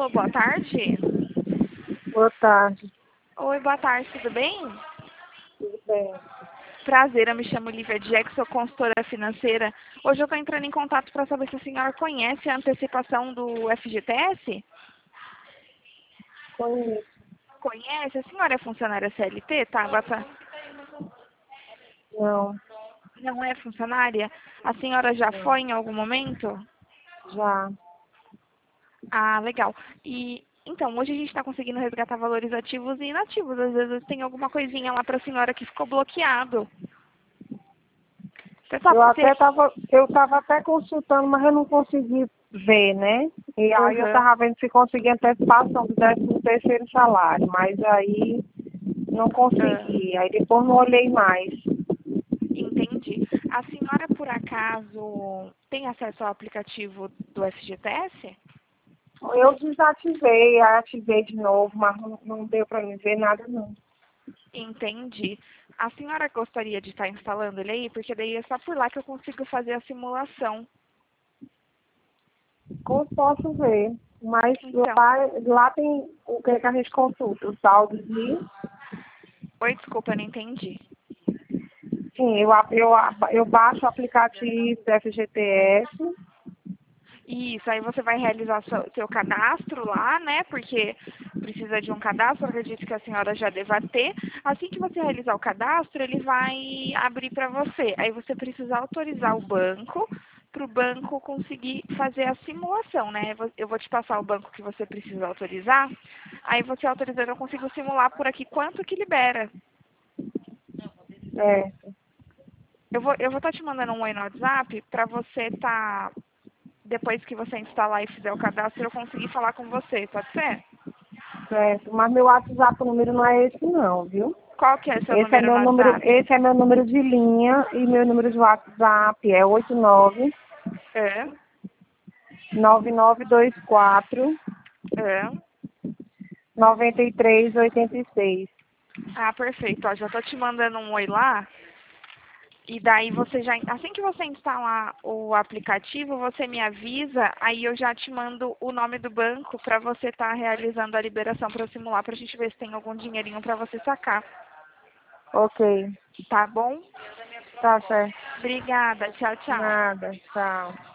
Alô, boa tarde. Boa tarde. Oi, boa tarde, tudo bem? Tudo bem? Prazer, eu me chamo Lívia Jack, sou consultora financeira. Hoje eu estou entrando em contato para saber se a senhora conhece a antecipação do FGTS? Conheço. Conhece? A senhora é funcionária CLT, tá? Não, Não é funcionária? A senhora já não. foi em algum momento? Já. Ah, legal. E então, hoje a gente está conseguindo resgatar valores ativos e inativos. Às vezes tem alguma coisinha lá para a senhora que ficou bloqueado. Você sabe, Eu tava até consultando, mas eu não consegui ver, né? E aí eu Aham. tava vendo se conseguia antecipação do 13º salário, mas aí não Ah, consegui. Aí depois não olhei mais. entendi. A senhora, por acaso, tem acesso ao aplicativo do FGTS? Eu desativei, aí ativei de novo, mas não deu para mim ver nada não. Entendi. A senhora gostaria de estar instalando ele aí? Porque daí é só por lá que eu consigo fazer a simulação. Como posso ver? Mas Então, lá tem o que é que a gente consulta, os saldos e oi, desculpa, eu não entendi. sim, eu baixo o aplicativo do FGTS. Isso, aí você vai realizar seu cadastro lá, né? Porque precisa de um cadastro, eu acredito que a senhora já deva ter. Assim que você realizar o cadastro, ele vai abrir para você. Aí você precisa autorizar o banco para o banco conseguir fazer a simulação, né? Eu vou te passar o banco que você precisa autorizar. Aí você autorizando, eu consigo simular por aqui quanto que libera. É, Eu vou estar te mandando um oi no WhatsApp para você estar depois que você instalar e fizer o cadastro, eu conseguir falar com você, pode ser? certo. Mas meu WhatsApp, o número não é esse não, viu? Qual que é seu número no WhatsApp? Esse é meu número de linha e meu número de WhatsApp é 89 É, 9924 é. 9386. Ah, perfeito. Ó, já tô te mandando um oi lá. E daí você já, assim que você instalar o aplicativo, você me avisa, aí eu já te mando o nome do banco para você estar realizando a liberação para simular, para a gente ver se tem algum dinheirinho para você sacar. Ok, Tá bom? tá certo. Obrigada. Tchau, tchau. Nada, tchau.